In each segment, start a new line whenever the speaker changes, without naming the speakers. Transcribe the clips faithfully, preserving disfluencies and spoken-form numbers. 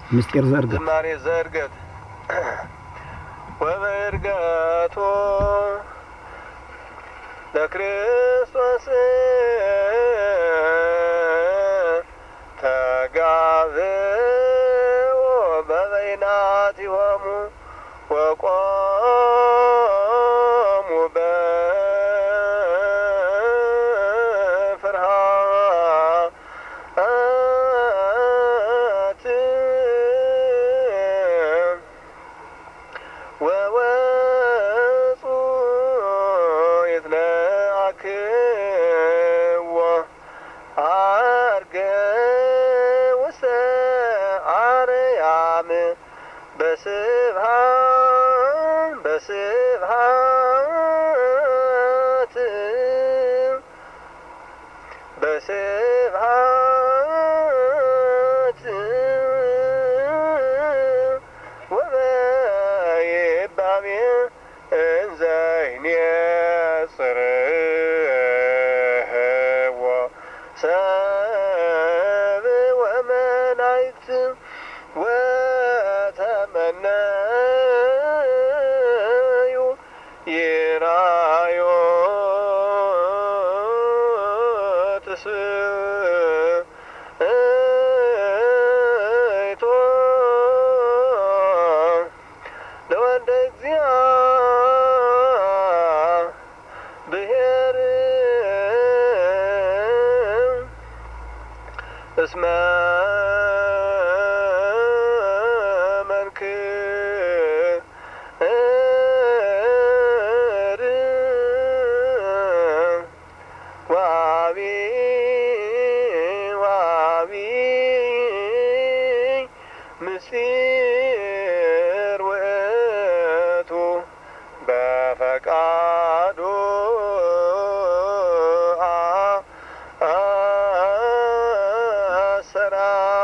ምስጢር ዘርገት
ዝማሬ ዘርገት ወበርገቶ ለክርስቶስ ተጋብኦ በበይናቲሆሙ ወቆሙ በፍርሃት ወወፁ ይትለአክዎ አርገ ውስተ አርያም በስብሐት በስብሐት በስብሐት ወበይባቤ እንዘ ይኔጽርዎ ሰብ ወመላእክት ወተመነዩ ይራዮ ትስእቶ ለወልደ እግዚአብሔር እስመ መንክር ዋቢ ዋቢ ምስጢር ውእቱ በፈቃዱ አሰራ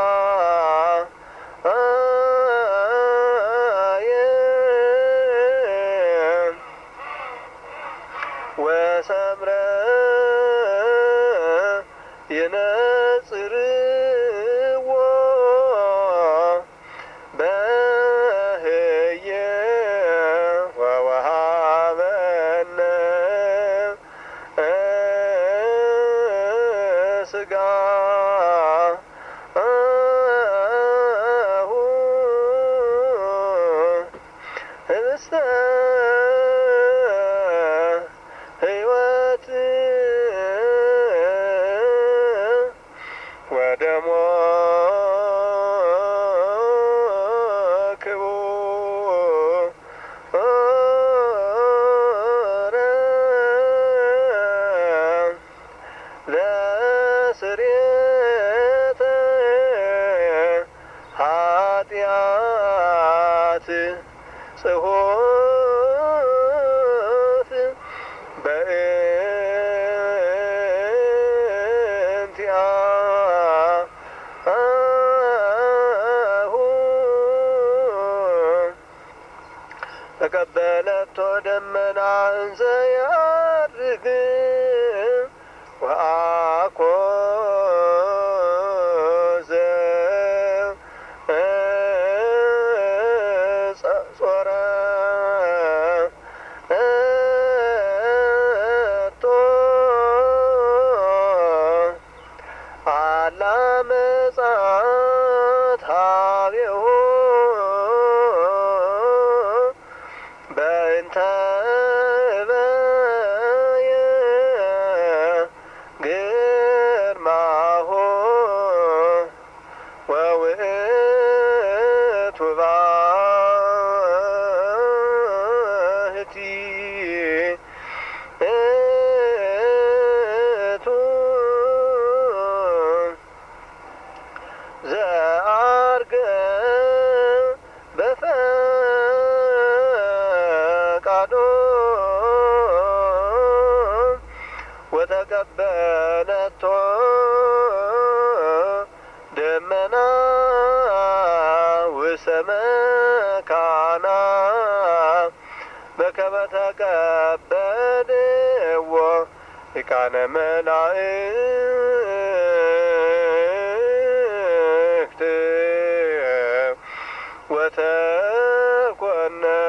ወሰምረ የነጽርዎ በህየ ወወሃበነ ስጋ ህብስተ ሕይወት ወደሞ ክቡር ለስርየተ ኃጢአት ጽሑፍ በእንቲአሁ ተቀበለቶ ደመና እንዘ ያርግ ወአኮ ዘጾረ አላ መጻት ሀቤሁ በእንተ እበየ ግርማሁ ወውእቱ ባህቲ እቱ ዘአርገ በፈቃዱ ወተቀበለቶ ደመና ውስተ መካና በከመ ተቀበልዎ ሊቃነ መላእክት ወተኮነ